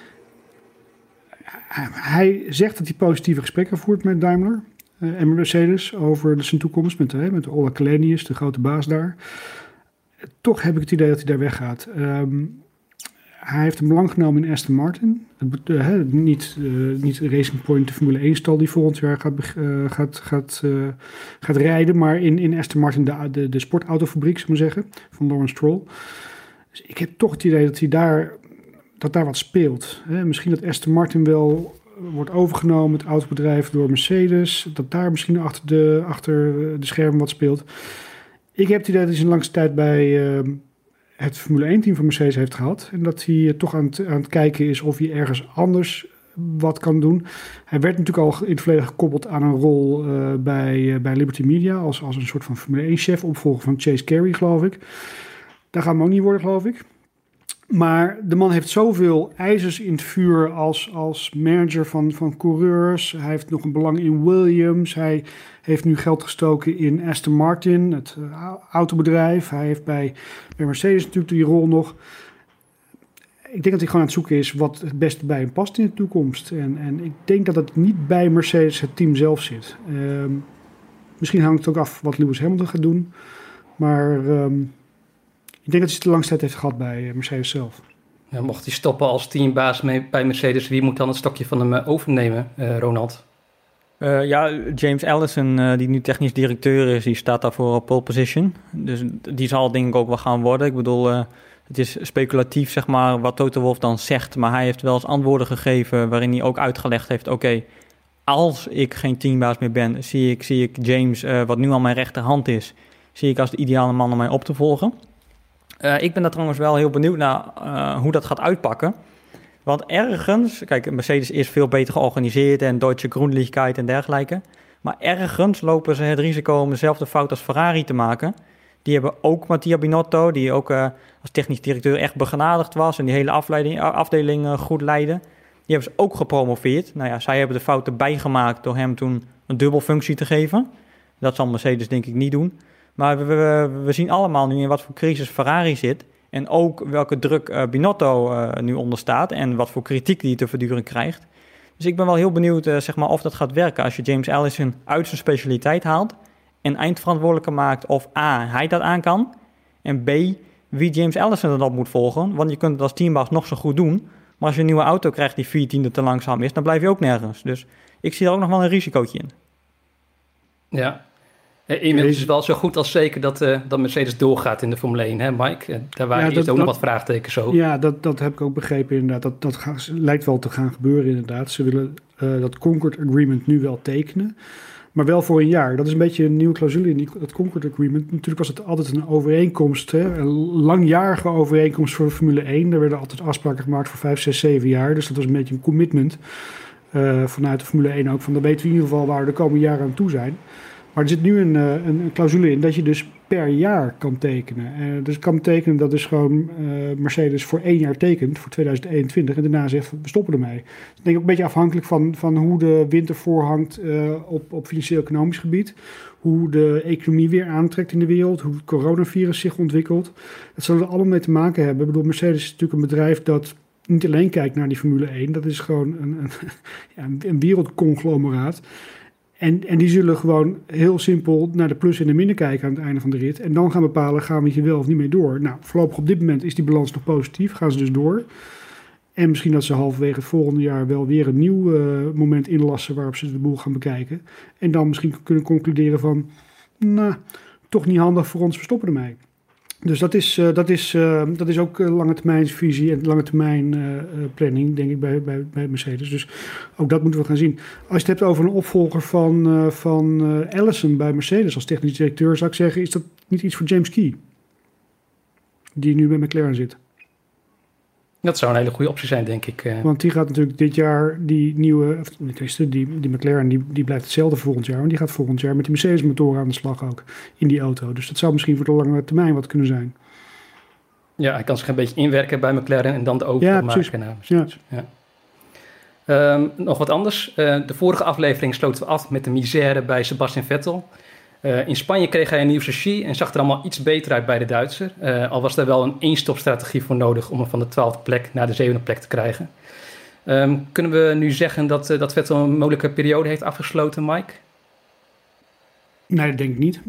hij zegt dat hij positieve gesprekken voert met Daimler uh, en Mercedes over zijn toekomst met, uh, met Ola Källenius, de grote baas daar. Toch heb ik het idee dat hij daar weggaat. Um, Hij heeft een belang genomen in Aston Martin. Het, uh, niet, uh, niet Racing Point, de Formule één-stal die volgend jaar gaat, uh, gaat, gaat, uh, gaat rijden. Maar in, in Aston Martin de, de, de sportautofabriek, zullen we zeggen, van Lawrence Stroll. Dus ik heb toch het idee dat hij daar, dat daar wat speelt. Hè? Misschien dat Aston Martin wel wordt overgenomen, het autobedrijf, door Mercedes. Dat daar misschien achter de, achter de schermen wat speelt. Ik heb het idee dat hij zijn langste tijd bij uh, het Formule één team van Mercedes heeft gehad. En dat hij uh, toch aan het, aan het kijken is of hij ergens anders wat kan doen. Hij werd natuurlijk al in het verleden gekoppeld aan een rol uh, bij, uh, bij Liberty Media. Als, als een soort van Formule één-chef, opvolger van Chase Carey, geloof ik. Daar gaat hem ook niet worden, geloof ik. Maar de man heeft zoveel ijzers in het vuur als, als manager van, van coureurs. Hij heeft nog een belang in Williams. Hij heeft nu geld gestoken in Aston Martin, het uh, autobedrijf. Hij heeft bij, bij Mercedes natuurlijk die rol nog. Ik denk dat hij gewoon aan het zoeken is wat het beste bij hem past in de toekomst. En, en ik denk dat het niet bij Mercedes het team zelf zit. Um, misschien hangt het ook af wat Lewis Hamilton gaat doen. Maar um, ik denk dat hij het de langste tijd heeft gehad bij Mercedes zelf. Ja, mocht hij stoppen als teambaas mee, bij Mercedes, wie moet dan het stokje van hem uh, overnemen, uh, Ronald? Uh, ja, James Allison, uh, die nu technisch directeur is, die staat daarvoor op pole position. Dus die zal denk ik ook wel gaan worden. Ik bedoel, uh, het is speculatief, zeg maar, wat Toto Wolff dan zegt. Maar hij heeft wel eens antwoorden gegeven waarin hij ook uitgelegd heeft, oké, okay, als ik geen teambaas meer ben, zie ik, zie ik James, uh, wat nu al mijn rechterhand is, zie ik als de ideale man om mij op te volgen. Uh, ik ben daar trouwens wel heel benieuwd naar uh, hoe dat gaat uitpakken. Want ergens, kijk, Mercedes is veel beter georganiseerd en Deutsche Grundlichkeit en dergelijke. Maar ergens lopen ze het risico om dezelfde fout als Ferrari te maken. Die hebben ook Mattia Binotto, die ook uh, als technisch directeur echt begenadigd was en die hele afleiding, afdeling uh, goed leidde. Die hebben ze ook gepromoveerd. Nou ja, zij hebben de fout erbij gemaakt door hem toen een dubbelfunctie te geven. Dat zal Mercedes denk ik niet doen. Maar we, we, we zien allemaal nu in wat voor crisis Ferrari zit. En ook welke druk uh, Binotto uh, nu onder staat. En wat voor kritiek die te verduren krijgt. Dus ik ben wel heel benieuwd uh, zeg maar, of dat gaat werken. Als je James Allison uit zijn specialiteit haalt. En eindverantwoordelijker maakt of A, hij dat aan kan. En B, wie James Allison dan op moet volgen. Want je kunt het als teambaas nog zo goed doen. Maar als je een nieuwe auto krijgt die vier tiende te langzaam is. Dan blijf je ook nergens. Dus ik zie er ook nog wel een risicootje in. Ja. Inmiddels is het wel zo goed als zeker dat, uh, dat Mercedes doorgaat in de Formule één, hè Mike? Uh, daar waren ja, eerst ook dat, nog wat vraagtekens over. Ja, dat, dat heb ik ook begrepen inderdaad. Dat, dat gaat, lijkt wel te gaan gebeuren inderdaad. Ze willen uh, dat Concord Agreement nu wel tekenen, maar wel voor een jaar. Dat is een beetje een nieuwe clausule in die, dat Concord Agreement. Natuurlijk was het altijd een overeenkomst, hè, een langjarige overeenkomst voor de Formule één. Daar werden altijd afspraken gemaakt voor vijf, zes, zeven jaar. Dus dat was een beetje een commitment uh, vanuit de Formule één ook. Van dan weten we in ieder geval waar we de komende jaren aan toe zijn. Maar er zit nu een, een, een clausule in dat je dus per jaar kan tekenen. Uh, dus het kan betekenen dat dus gewoon uh, Mercedes voor één jaar tekent, voor tweeduizend eenentwintig, en daarna zegt we stoppen ermee. Dus ik denk ook een beetje afhankelijk van, van hoe de winter voorhangt uh, op, op financieel-economisch gebied. Hoe de economie weer aantrekt in de wereld, hoe het coronavirus zich ontwikkelt. Dat zal er allemaal mee te maken hebben. Ik bedoel, Mercedes is natuurlijk een bedrijf dat niet alleen kijkt naar die Formule één. Dat is gewoon een, een, ja, een wereldconglomeraat. En, en die zullen gewoon heel simpel naar de plus en de minnen kijken aan het einde van de rit. En dan gaan bepalen, gaan we hier wel of niet mee door. Nou, voorlopig op dit moment is die balans nog positief. Gaan ze dus door. En misschien dat ze halverwege het volgende jaar wel weer een nieuw uh, moment inlassen waarop ze de boel gaan bekijken. En dan misschien kunnen concluderen van, nou, toch niet handig voor ons, we stoppen ermee. Dus dat is, uh, dat is, uh, dat is ook uh, lange termijnsvisie en lange termijn uh, planning, denk ik, bij, bij, bij Mercedes. Dus ook dat moeten we gaan zien. Als je het hebt over een opvolger van, uh, van uh, Allison bij Mercedes als technisch directeur, zou ik zeggen, is dat niet iets voor James Key, die nu bij McLaren zit. Dat zou een hele goede optie zijn, denk ik. Uh. Want die gaat natuurlijk dit jaar die nieuwe, die, die McLaren, die, die blijft hetzelfde volgend jaar. Want die gaat volgend jaar met die Mercedes motoren aan de slag ook in die auto. Dus dat zou misschien voor de lange termijn wat kunnen zijn. Ja, hij kan zich een beetje inwerken bij McLaren en dan de overgang ja, maken. Nou, ja. Ja. Um, nog wat anders. Uh, de vorige aflevering sloten we af met de misère bij Sebastian Vettel. Uh, in Spanje kreeg hij een nieuw chassis en zag er allemaal iets beter uit bij de Duitser. Uh, al was er wel een één-stopstrategie voor nodig om hem van de twaalfde plek naar de zevende plek te krijgen. Um, kunnen we nu zeggen dat, uh, dat Vettel een mogelijke periode heeft afgesloten, Mike? Nee, dat denk ik niet.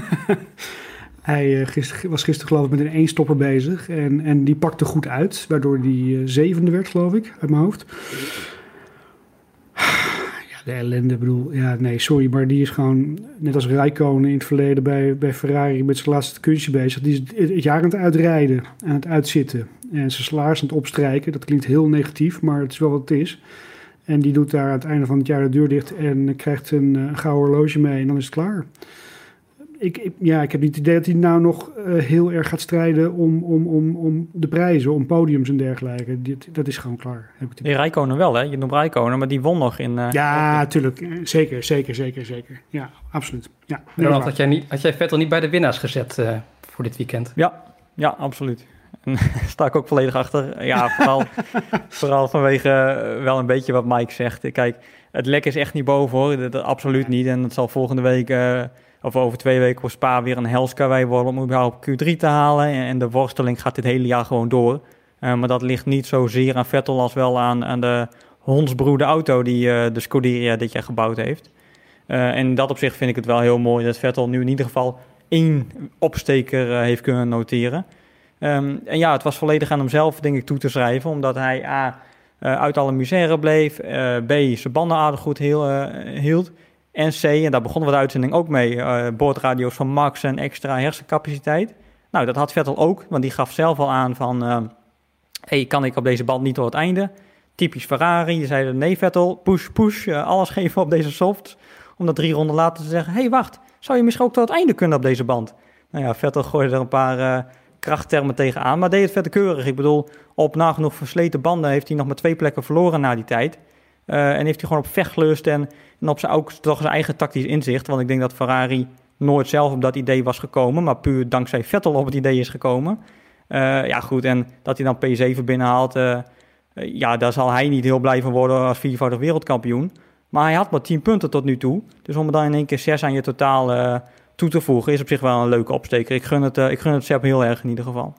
Hij uh, gister, was gisteren geloof ik met een één-stopper bezig en, en die pakte goed uit, waardoor hij uh, zevende werd, geloof ik, uit mijn hoofd. De ellende, bedoel, ja, nee, sorry, maar die is gewoon, net als Räikkönen in het verleden bij, bij Ferrari, met zijn laatste kunstje bezig. Die is het jaar aan het uitrijden, aan het uitzitten en zijn salaris aan het opstrijken. Dat klinkt heel negatief, maar het is wel wat het is. En die doet daar aan het einde van het jaar de deur dicht en krijgt een uh, gouden horloge mee en dan is het klaar. Ik, ik, ja, ik heb niet het idee dat hij nou nog uh, heel erg gaat strijden om, om, om, om de prijzen, om podiums en dergelijke. Dit, dat is gewoon klaar. Heb ik het Die Räikkönen wel, hè? Je noemt Räikkönen, maar die won nog in... Uh, ja, natuurlijk. Zeker, zeker, zeker, zeker. Ja, absoluut. Ja, nee, Ronald, had jij, niet, had jij Vettel niet bij de winnaars gezet uh, voor dit weekend? Ja, ja, absoluut. En daar sta ik ook volledig achter. Ja, vooral, vooral vanwege uh, wel een beetje wat Mike zegt. Kijk, het lek is echt niet boven, hoor. Dat, dat absoluut niet. En het zal volgende week... Uh, Of over twee weken voor Spa weer een helskarwei worden om überhaupt Q drie te halen. En de worsteling gaat dit hele jaar gewoon door. Uh, maar dat ligt niet zozeer aan Vettel als wel aan, aan de hondsbroede auto die uh, de Scuderia dit jaar gebouwd heeft. Uh, en in dat opzicht vind ik het wel heel mooi dat Vettel nu in ieder geval één opsteker uh, heeft kunnen noteren. Um, en ja, het was volledig aan hemzelf, denk ik, toe te schrijven. Omdat hij A, uh, uit alle misère bleef. Uh, B, zijn banden aardig goed heel, uh, hield. En C, en daar begonnen we de uitzending ook mee, uh, boordradio's van Max en extra hersencapaciteit. Nou, dat had Vettel ook, want die gaf zelf al aan van... Uh, hey, kan ik op deze band niet tot het einde? Typisch Ferrari, die zeiden nee Vettel, push, push, uh, alles geven op deze soft. Om dat drie ronden later te zeggen, hey, wacht, zou je misschien ook tot het einde kunnen op deze band? Nou ja, Vettel gooide er een paar uh, krachttermen tegenaan, maar deed het verder keurig. Ik bedoel, op nagenoeg versleten banden heeft hij nog maar twee plekken verloren na die tijd. Uh, en heeft hij gewoon op vechtlust en, en op zijn, ook toch zijn eigen tactisch inzicht. Want ik denk dat Ferrari nooit zelf op dat idee was gekomen, maar puur dankzij Vettel op het idee is gekomen. Uh, ja goed, en dat hij dan P zeven binnenhaalt, uh, uh, ja, daar zal hij niet heel blij van worden als viervoudig wereldkampioen. Maar hij had maar tien punten tot nu toe. Dus om er dan in één keer zes aan je totaal uh, toe te voegen, is op zich wel een leuke opsteker. Ik gun het, uh, ik gun het Sepp heel erg in ieder geval.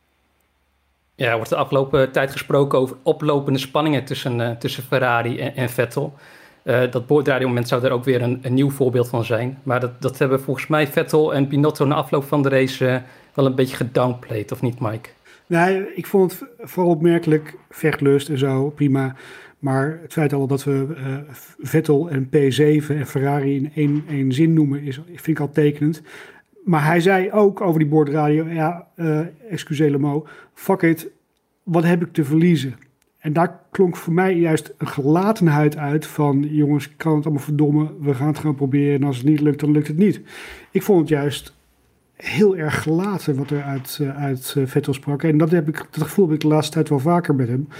Ja, er wordt de afgelopen tijd gesproken over oplopende spanningen tussen, uh, tussen Ferrari en, en Vettel. Uh, dat boordradiomoment zou daar ook weer een, een nieuw voorbeeld van zijn. Maar dat, dat hebben volgens mij Vettel en Binotto na afloop van de race uh, wel een beetje gedownplayed, of niet, Mike? Nee, ik vond het vooral opmerkelijk, vechtlust en zo, prima. Maar het feit al dat we uh, Vettel en P zeven en Ferrari in één, één zin noemen, is, vind ik al tekenend. Maar hij zei ook over die boordradio, ja, uh, excusez le mot, fuck it, wat heb ik te verliezen? En daar klonk voor mij juist een gelatenheid uit van, jongens, ik kan het allemaal verdommen, we gaan het gewoon proberen en als het niet lukt, dan lukt het niet. Ik vond het juist heel erg gelaten wat er uit, uh, uit uh, Vettel sprak. En dat, heb ik, dat gevoel heb ik de laatste tijd wel vaker met hem.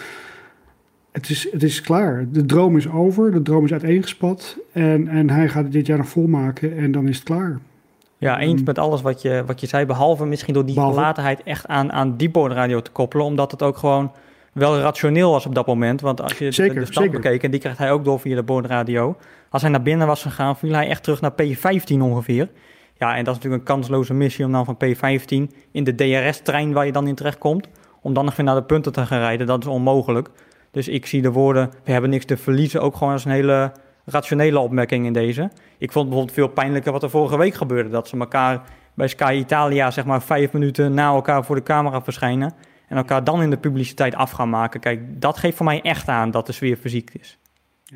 Het is, het is klaar. De droom is over, de droom is uiteengespat en, en hij gaat het dit jaar nog volmaken en dan is het klaar. Ja, eens met alles wat je, wat je zei, behalve misschien door die Behalve. gelatenheid echt aan, aan die boordradio te koppelen, omdat het ook gewoon wel rationeel was op dat moment. Want als je Zeker, de, de stand zeker. bekeek, en die krijgt hij ook door via de boordradio, als hij naar binnen was gegaan, viel hij echt terug naar P vijftien ongeveer. Ja, en dat is natuurlijk een kansloze missie om dan van P vijftien in de D R S-trein waar je dan in terecht komt, om dan nog weer naar de punten te gaan rijden. Dat is onmogelijk. Dus ik zie de woorden, we hebben niks te verliezen, ook gewoon als een hele rationele opmerking in deze. Ik vond bijvoorbeeld veel pijnlijker wat er vorige week gebeurde. Dat ze elkaar bij Sky Italia zeg maar vijf minuten na elkaar voor de camera verschijnen en elkaar dan in de publiciteit af gaan maken. Kijk, dat geeft voor mij echt aan dat de sfeer fysiek is. Ja,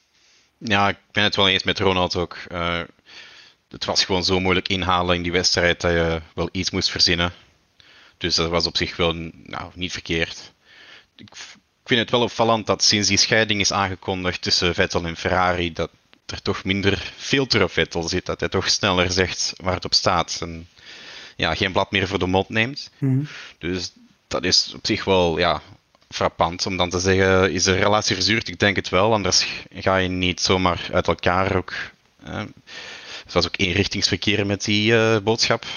ja ik ben het wel eens met Ronald ook. Uh, het was gewoon zo moeilijk inhalen in die wedstrijd dat je wel iets moest verzinnen. Dus dat was op zich wel nou, niet verkeerd. Ik Ik vind het wel opvallend dat sinds die scheiding is aangekondigd tussen Vettel en Ferrari, dat er toch minder filter op Vettel zit. Dat hij toch sneller zegt waar het op staat. En ja, geen blad meer voor de mond neemt. Mm-hmm. Dus dat is op zich wel ja, frappant. Om dan te zeggen, is de relatie verzuurd? Ik denk het wel. Anders ga je niet zomaar uit elkaar ook. Uh, het was ook eenrichtingsverkeer met die uh, boodschap.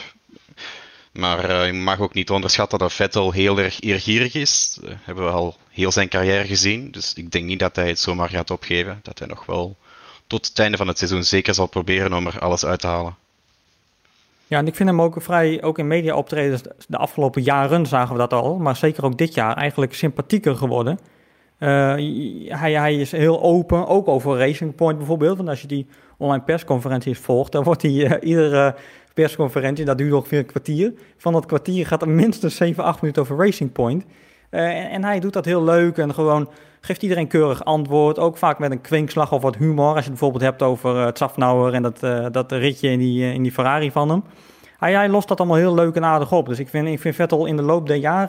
Maar uh, je mag ook niet onderschatten dat Vettel heel erg eergierig is. Dat hebben we al heel zijn carrière gezien. Dus ik denk niet dat hij het zomaar gaat opgeven. Dat hij nog wel tot het einde van het seizoen zeker zal proberen om er alles uit te halen. Ja, en ik vind hem ook vrij, ook in media optredens, de afgelopen jaren zagen we dat al, maar zeker ook dit jaar eigenlijk sympathieker geworden. Uh, hij, hij is heel open, ook over Racing Point bijvoorbeeld. Want als je die online persconferenties volgt, dan wordt hij uh, iedere persconferentie, dat duurt ongeveer een kwartier. Van dat kwartier gaat er minstens zeven, acht minuten over Racing Point. Uh, en, en hij doet dat heel leuk en gewoon geeft iedereen keurig antwoord. Ook vaak met een kwinkslag of wat humor. Als je het bijvoorbeeld hebt over uh, Zafnauer en dat, uh, dat ritje in die, uh, in die Ferrari van hem. Hij, hij lost dat allemaal heel leuk en aardig op. Dus ik vind, ik vind Vettel in de loop der jaren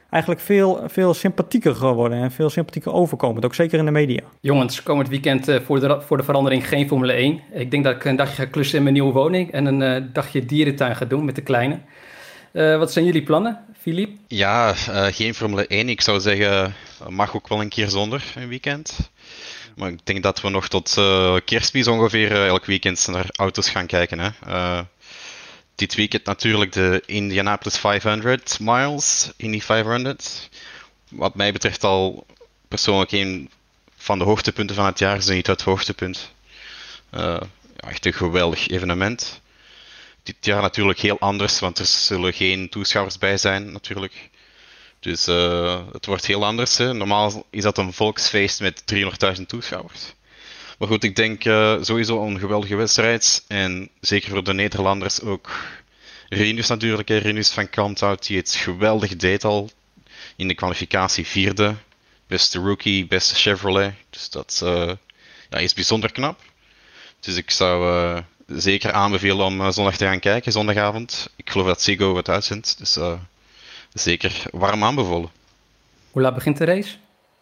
eigenlijk veel, veel sympathieker geworden en veel sympathieker overkomend, ook zeker in de media. Jongens, komend weekend uh, voor, de, voor de verandering geen Formule één. Ik denk dat ik een dagje ga klussen in mijn nieuwe woning en een uh, dagje dierentuin ga doen met de kleine. Uh, wat zijn jullie plannen, Filip? Ja, uh, geen Formule één. Ik zou zeggen, mag ook wel een keer zonder een weekend. Maar ik denk dat we nog tot uh, kerstmis ongeveer uh, elk weekend naar auto's gaan kijken. Hè. Uh, dit weekend natuurlijk de Indianapolis vijfhonderd miles, Indy vijfhonderd. Wat mij betreft al persoonlijk een van de hoogtepunten van het jaar, is niet het hoogtepunt. Uh, ja, echt een geweldig evenement. Dit jaar natuurlijk heel anders, want er zullen geen toeschouwers bij zijn natuurlijk. Dus uh, het wordt heel anders. Hè. Normaal is dat een volksfeest met driehonderdduizend toeschouwers. Maar goed, ik denk uh, sowieso een geweldige wedstrijd. En zeker voor de Nederlanders ook. Rinus natuurlijk, hè. Rinus van Kalmthout, die het geweldig deed al in de kwalificatie vierde. Beste rookie, beste Chevrolet. Dus dat uh, ja, is bijzonder knap. Dus ik zou uh, zeker aanbevelen om uh, zondag te gaan kijken, zondagavond. Ik geloof dat Ziggo het uitzendt. Dus uh, zeker warm aanbevolen. Hoe laat begint de race?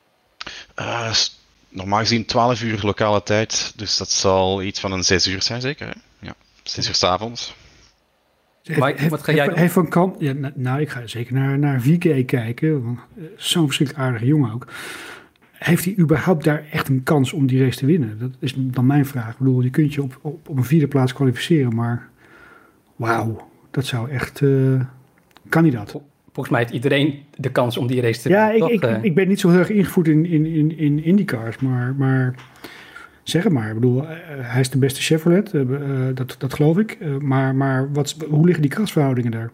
Uh, normaal gezien twaalf uur lokale tijd, dus dat zal iets van een zes uur zijn zeker. Hè? Ja, zes uur 's avonds. Mike, wat ga jij doen? Even van kant, ja, nou, nou, ik ga zeker naar, naar V K kijken, want uh, zo'n verschrikkelijk aardige jongen ook. Heeft hij überhaupt daar echt een kans om die race te winnen? Dat is dan mijn vraag. Ik bedoel, je kunt je op, op, op een vierde plaats kwalificeren, maar wauw, dat zou echt... Uh, kan hij dat? Volgens mij heeft iedereen de kans om die race te ja, winnen. Ja, ik, ik, ik ben niet zo heel erg ingevoerd in, in, in, in IndyCars, maar, maar zeg het maar. Ik bedoel, uh, hij is de beste Chevrolet, uh, uh, dat, dat geloof ik. Uh, maar maar wat, hoe liggen die krasverhoudingen daar?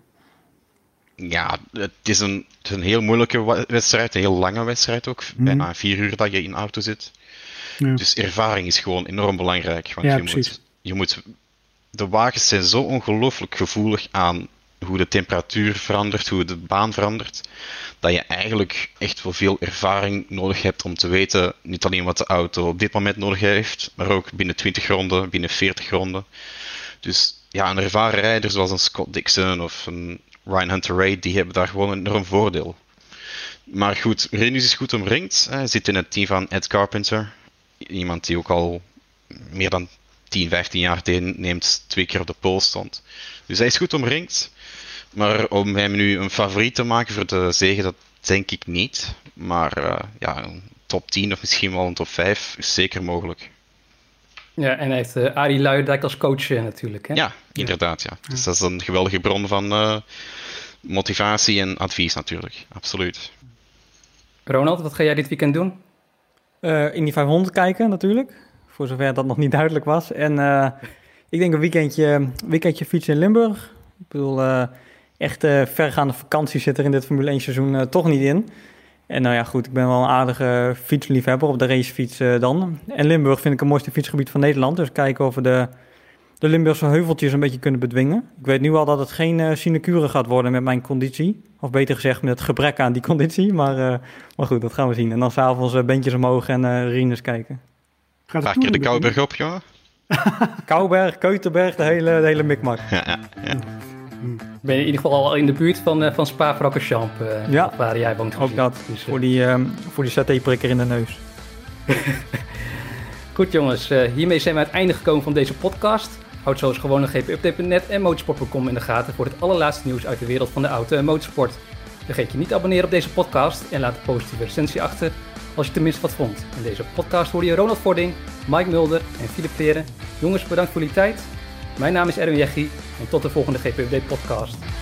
Ja, het is een, het is een heel moeilijke wedstrijd, een heel lange wedstrijd ook. Mm. Bijna vier uur dat je in de auto zit. Ja. Dus ervaring is gewoon enorm belangrijk. Want ja, je, moet, je moet... De wagens zijn zo ongelooflijk gevoelig aan hoe de temperatuur verandert, hoe de baan verandert, dat je eigenlijk echt wel veel ervaring nodig hebt om te weten, niet alleen wat de auto op dit moment nodig heeft, maar ook binnen twintig ronden, binnen veertig ronden. Dus ja, een ervaren rijder zoals een Scott Dixon of een Ryan Hunter-Reay, die hebben daar gewoon een enorm voordeel. Maar goed, Rinus is goed omringd. Hij zit in het team van Ed Carpenter. Iemand die ook al meer dan tien, vijftien jaar neemt, twee keer op de pole stond. Dus hij is goed omringd. Maar om hem nu een favoriet te maken voor de zege, dat denk ik niet. Maar uh, ja, een top tien of misschien wel een top vijf is zeker mogelijk. Ja, en hij heeft uh, Arie Luijendijk als coach uh, natuurlijk. Hè? Ja, inderdaad. Ja. Dus dat is een geweldige bron van uh, motivatie en advies natuurlijk. Absoluut. Ronald, wat ga jij dit weekend doen? Uh, in die vijfhonderd kijken natuurlijk. Voor zover dat nog niet duidelijk was. En uh, ik denk een weekendje, weekendje fietsen in Limburg. Ik bedoel, uh, echt uh, vergaande vakantie zit er in dit Formule één seizoen uh, toch niet in. En nou ja, goed, ik ben wel een aardige fietsliefhebber op de racefiets uh, dan. En Limburg vind ik het mooiste fietsgebied van Nederland. Dus kijken of we de, de Limburgse heuveltjes een beetje kunnen bedwingen. Ik weet nu al dat het geen uh, sinecure gaat worden met mijn conditie. Of beter gezegd met het gebrek aan die conditie. Maar, uh, maar goed, dat gaan we zien. En dan s'avonds uh, bandjes omhoog en uh, Rinus kijken. Gaat Vaak keer de Kouberg op, jongen. Kouberg, Keutenberg, de hele, de hele mikmak. Ja, ja, ja. Ben je in ieder geval al in de buurt van, uh, van Spa-Francorchamps, uh, ja, waar jij woont. Ook dat, dus, uh, voor die, uh, voor die satéprikker in de neus. Goed jongens, uh, hiermee zijn we aan het einde gekomen van deze podcast. Houd zoals gewoon nog G P update punt net en motorsport punt com in de gaten voor het allerlaatste nieuws uit de wereld van de auto en motorsport. Vergeet je niet te abonneren op deze podcast en laat een positieve recensie achter als je tenminste wat vond. In deze podcast hoorde je Ronald Vording, Mike Mulder en Philip Peren. Jongens, bedankt voor jullie tijd. Mijn naam is Erwin Jeggi en tot de volgende G P Update podcast.